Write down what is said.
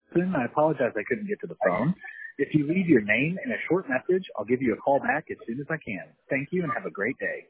I apologize I couldn't get to the phone. If you leave your name and a short message, I'll give you a call back as soon as I can. Thank you and have a great day.